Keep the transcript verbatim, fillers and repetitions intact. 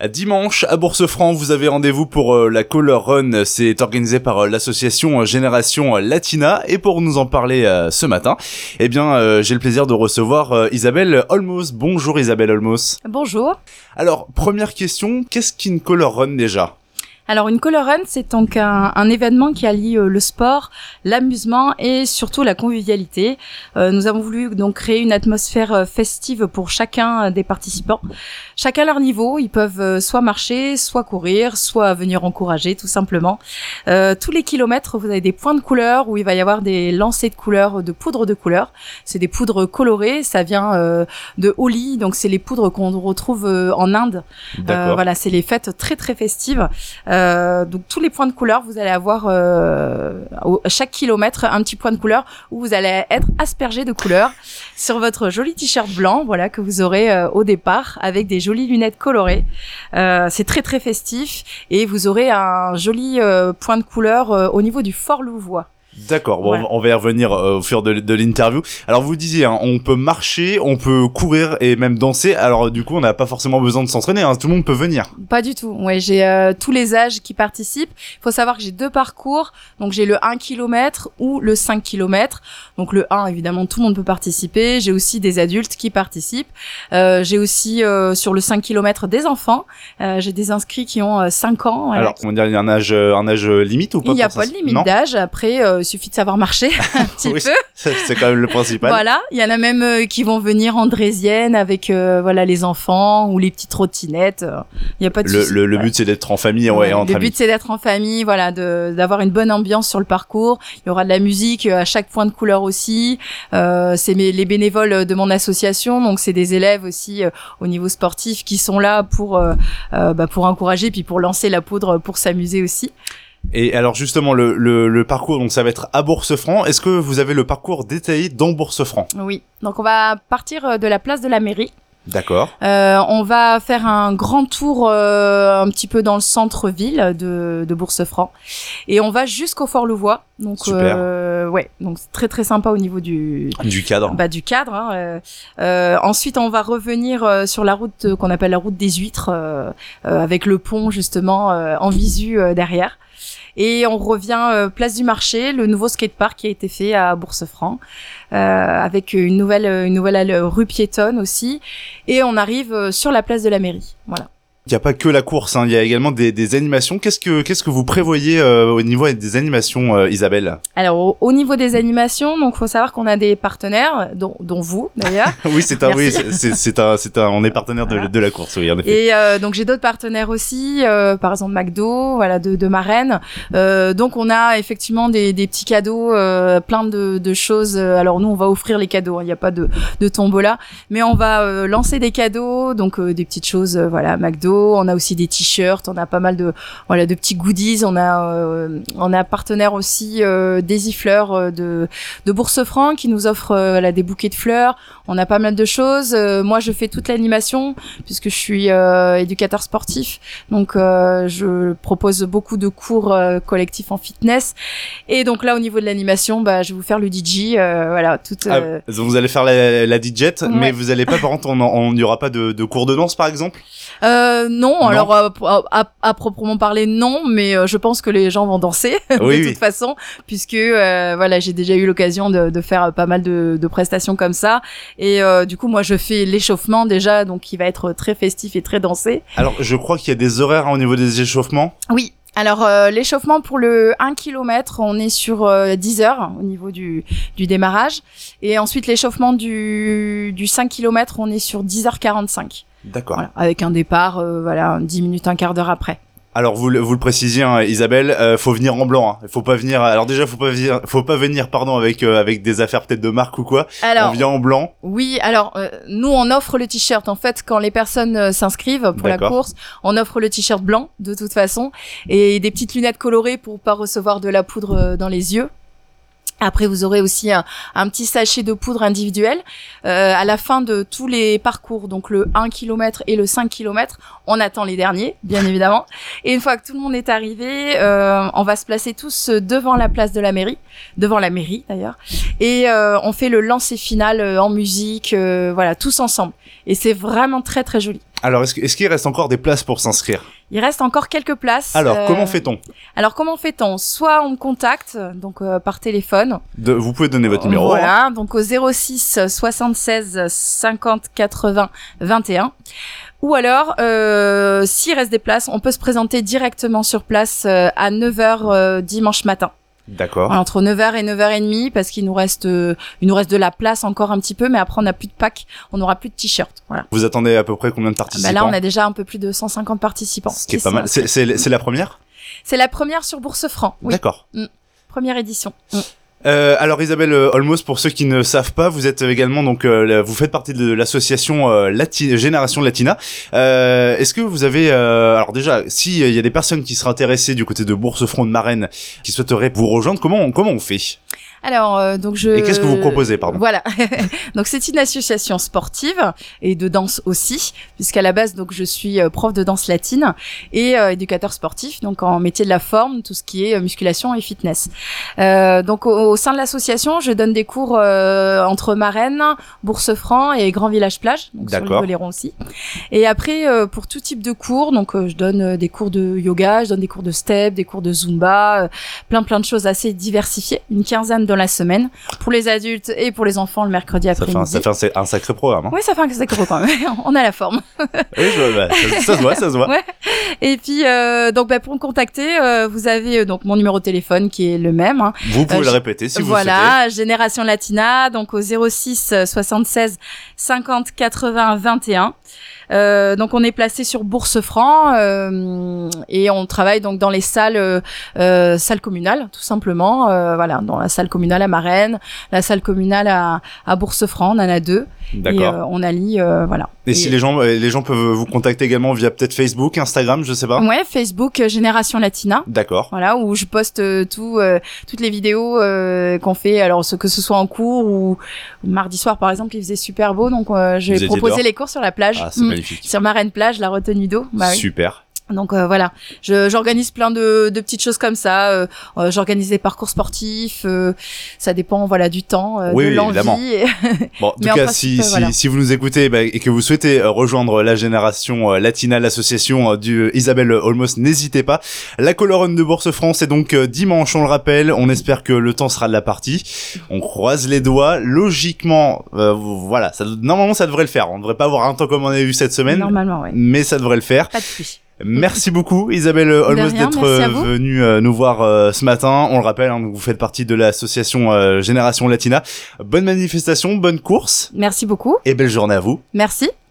Dimanche, à Bourse-Franc, vous avez rendez-vous pour euh, la Color Run. C'est organisé par euh, l'association Génération Latina. Et pour nous en parler euh, ce matin, eh bien, euh, j'ai le plaisir de recevoir euh, Isabelle Olmos. Bonjour Isabelle Olmos. Bonjour. Alors, première question, qu'est-ce qu'une Color Run déjà ? Alors une Color Run, c'est donc un, un événement qui allie euh, le sport, l'amusement et surtout la convivialité. Euh, nous avons voulu donc créer une atmosphère euh, festive pour chacun euh, des participants. Chacun à leur niveau, ils peuvent euh, soit marcher, soit courir, soit venir encourager tout simplement. Euh, tous les kilomètres, vous avez des points de couleur où il va y avoir des lancers de couleurs, de poudre de couleur. C'est des poudres colorées, ça vient euh, de Holi, donc c'est les poudres qu'on retrouve euh, en Inde. Euh, voilà, c'est les fêtes très très festives. Euh, donc tous les points de couleur, vous allez avoir euh, à chaque kilomètre un petit point de couleur où vous allez être aspergé de couleurs sur votre joli t-shirt blanc, voilà, que vous aurez euh, au départ avec des jolies lunettes colorées. Euh, c'est très très festif et vous aurez un joli euh, point de couleur euh, au niveau du Fort Louvois. D'accord, bon, voilà. On va y revenir euh, au fur de, de l'interview. Alors vous disiez, hein, on peut marcher, on peut courir et même danser. Alors du coup, on n'a pas forcément besoin de s'entraîner, hein, tout le monde peut venir. Pas du tout. Ouais, j'ai euh, tous les âges qui participent. Il faut savoir que j'ai deux parcours. Donc j'ai le un kilomètre ou le cinq kilomètres. Donc le un, évidemment, tout le monde peut participer. J'ai aussi des adultes qui participent. Euh, j'ai aussi euh, sur le cinq kilomètres des enfants. Euh, j'ai des inscrits qui ont euh, cinq ans. Voilà. Alors, comment dire, il y a un âge, un âge limite ou pas? Il n'y a pas de limite non d'âge. Après, euh, il suffit de savoir marcher un petit oui, peu. C'est, c'est quand même le principal. Voilà, il y en a même euh, qui vont venir en draisienne avec euh, voilà les enfants ou les petites trottinettes. Il y a pas de le, souci. le, le voilà. but c'est d'être en famille, ouais, ouais, entre Le amis. but c'est d'être en famille, voilà, de d'avoir une bonne ambiance sur le parcours. Il y aura de la musique à chaque point de couleur aussi. Euh, c'est mes, les bénévoles de mon association, donc c'est des élèves aussi euh, au niveau sportif qui sont là pour euh, euh, bah, pour encourager puis pour lancer la poudre pour s'amuser aussi. Et alors justement le, le, le parcours, donc ça va être à Bourse-Franc. Est-ce que vous avez le parcours détaillé dans Bourse-Franc? Oui, donc on va partir de la place de la mairie. D'accord. Euh, on va faire un grand tour euh, un petit peu dans le centre-ville de, de Bourse-Franc et on va jusqu'au Fort Louvois. Donc super. Euh, ouais, donc c'est très très sympa au niveau du du cadre. Bah du cadre. Hein, euh, euh, ensuite, on va revenir euh, sur la route euh, qu'on appelle la route des Huîtres euh, euh, avec le pont justement euh, en visu euh, derrière. Et on revient euh, place du marché, le nouveau skatepark qui a été fait à Bourse-Franc, euh, avec une nouvelle une nouvelle rue piétonne aussi. Et on arrive euh, sur la place de la mairie. Voilà. Il n'y a pas que la course, hein, il y a également des, des animations. Qu'est-ce que qu'est-ce que vous prévoyez euh, au niveau des animations, euh, Isabelle? Alors au, au niveau des animations, donc faut savoir qu'on a des partenaires, dont, dont vous d'ailleurs. oui, c'est un, oui, c'est, c'est, c'est un, c'est un, on est partenaire de, voilà. de la course, oui, en effet. Et euh, donc j'ai d'autres partenaires aussi, euh, par exemple McDo, voilà, de, de marraine. Euh, donc on a effectivement des, des petits cadeaux, euh, plein de, de choses. Alors nous on va offrir les cadeaux, il n'y a pas de, de tombola, mais on va euh, lancer des cadeaux, donc euh, des petites choses, euh, voilà, McDo. On a aussi des t-shirts, on a pas mal de voilà de petits goodies. On a euh, on a partenaire aussi euh, Daisy Fleurs euh, de de Bourse-Franc qui nous offre euh, voilà, des bouquets de fleurs. On a pas mal de choses. Euh, moi, je fais toute l'animation puisque je suis euh, éducateur sportif, donc euh, je propose beaucoup de cours euh, collectifs en fitness. Et donc là, au niveau de l'animation, bah, je vais vous faire le D J, euh, voilà, toute. Euh... Ah, vous allez faire la, la D J, ouais. Mais vous allez pas, par contre, on n'y aura pas de, de cours de danse, par exemple? Euh, non, non, alors euh, à, à, à proprement parler non, mais euh, je pense que les gens vont danser oui, de oui. toute façon, puisque euh, voilà, j'ai déjà eu l'occasion de, de faire pas mal de, de prestations comme ça, et euh, du coup moi je fais l'échauffement déjà, donc qui va être très festif et très dansé. Alors je crois qu'il y a des horaires hein, au niveau des échauffements. Oui. Alors euh, l'échauffement pour le un kilomètre, on est sur euh, dix heures au niveau du, du démarrage, et ensuite l'échauffement du, du cinq kilomètres, on est sur dix heures quarante-cinq. D'accord. Voilà, avec un départ, euh, voilà, dix minutes, un quart d'heure après. Alors vous, vous le précisiez, hein, Isabelle, euh, faut venir en blanc. Hein. Faut pas venir. Alors déjà, faut pas venir, faut pas venir, pardon, avec euh, avec des affaires peut-être de marque ou quoi. Alors, on vient en blanc. Oui, alors euh, nous on offre le t-shirt. En fait, quand les personnes euh, s'inscrivent pour D'accord. la course, on offre le t-shirt blanc de toute façon et des petites lunettes colorées pour pas recevoir de la poudre euh, dans les yeux. Après, vous aurez aussi un, un petit sachet de poudre individuelle euh, à la fin de tous les parcours, donc le un kilomètre et le cinq kilomètres. On attend les derniers, bien évidemment. Et une fois que tout le monde est arrivé, euh, on va se placer tous devant la place de la mairie, devant la mairie d'ailleurs, et euh, on fait le lancer final euh, en musique, euh, voilà, tous ensemble. Et c'est vraiment très très joli. Alors, est-ce, est-ce qu'il reste encore des places pour s'inscrire? Il reste encore quelques places. Alors, euh... comment fait-on? Alors, comment fait-on? Soit on me contacte, donc euh, par téléphone. De, vous pouvez donner votre numéro. Voilà, hein. donc au zéro six soixante-seize cinquante quatre-vingts vingt et un. Ou alors, euh, s'il reste des places, on peut se présenter directement sur place euh, à neuf heures euh, dimanche matin. D'accord. Voilà, entre neuf heures et neuf heures trente, parce qu'il nous reste, euh, il nous reste de la place encore un petit peu, mais après on n'a plus de pack, on n'aura plus de t-shirts. Voilà. Vous attendez à peu près combien de participants? Bah là, on a déjà un peu plus de cent cinquante participants. Ce qui est pas mal. C'est, c'est, c'est la première? C'est la première sur Bourse Franc. Oui. D'accord. Mmh. Première édition. Mmh. Euh, alors Isabelle Olmos, pour ceux qui ne savent pas, vous êtes également donc euh, vous faites partie de l'association euh, Lati- Génération Latina. Euh, est-ce que vous avez euh, alors déjà, si il y a des personnes qui seraient intéressées du côté de Bourse-Franc de Marennes, qui souhaiteraient vous rejoindre, comment on, comment on fait? Alors, euh, donc je... Et qu'est-ce que vous proposez, pardon? Voilà. Donc, c'est une association sportive et de danse aussi, puisqu'à la base, donc, je suis euh, prof de danse latine et euh, éducateur sportif, donc en métier de la forme, tout ce qui est euh, musculation et fitness. Euh, donc, au, au sein de l'association, je donne des cours euh, entre Marennes, Bourse-Franc et Grand Village Plage, donc sur le Oléron aussi. Et après, euh, pour tout type de cours, donc, euh, je donne euh, des cours de yoga, je donne des cours de step, des cours de zumba, euh, plein plein de choses assez diversifiées, une quinzaine dans la semaine pour les adultes et pour les enfants le mercredi après-midi. Ça fait un, ça fait un sacré programme. Hein. Oui, ça fait un sacré programme. On a la forme. Oui, je, bah, ça, ça se voit, ça se voit. Ouais. Et puis euh, donc bah, pour me contacter, euh, vous avez euh, donc mon numéro de téléphone qui est le même. Hein. Vous pouvez euh, le répéter si vous voilà, le souhaitez. Voilà, Génération Latina, donc au zéro six soixante-seize cinquante quatre-vingts vingt et un. Euh, donc on est placé sur Bourse-Franc euh, et on travaille donc dans les salles euh, euh, salles communales tout simplement, euh, voilà, dans la salle communale à Marennes, la salle communale à, à Bourse-Franc, on en a deux. D'accord. Et euh, on allie euh, voilà. Et, et si les gens les gens peuvent vous contacter également via peut-être Facebook, Instagram, je sais pas. Ouais, Facebook euh, Génération Latina. D'accord. Voilà, où je poste euh, tout euh, toutes les vidéos euh, qu'on fait, alors ce que ce soit en cours ou mardi soir par exemple, il faisait super beau, donc euh, j'ai proposé les cours sur la plage. Ah, c'est mmh. magnifique. Sur Marennes Plage, la retenue d'eau. Bah, oui. Super. Donc euh, voilà, je, j'organise plein de, de petites choses comme ça. Euh, euh, j'organise des parcours sportifs. Euh, ça dépend, voilà, du temps, euh, oui, de oui, l'envie. Évidemment. Bon, en tout cas, principe, si, si, voilà. si vous nous écoutez bah, et que vous souhaitez euh, rejoindre la Génération euh, Latina, l'association euh, du euh, Isabelle Olmos, n'hésitez pas. La Color Run de Bourse-Franc, c'est donc euh, dimanche, on le rappelle. On espère que le temps sera de la partie. On croise les doigts. Logiquement, euh, voilà, ça, normalement, ça devrait le faire. On ne devrait pas avoir un temps comme on a eu cette semaine. Normalement, oui. Mais ça devrait le faire. Pas de pluie. Merci beaucoup Isabelle Olmos rien, d'être euh, venue euh, nous voir euh, ce matin. On le rappelle, hein, vous faites partie de l'association euh, Génération Latina. Bonne manifestation, bonne course. Merci beaucoup. Et belle journée à vous. Merci.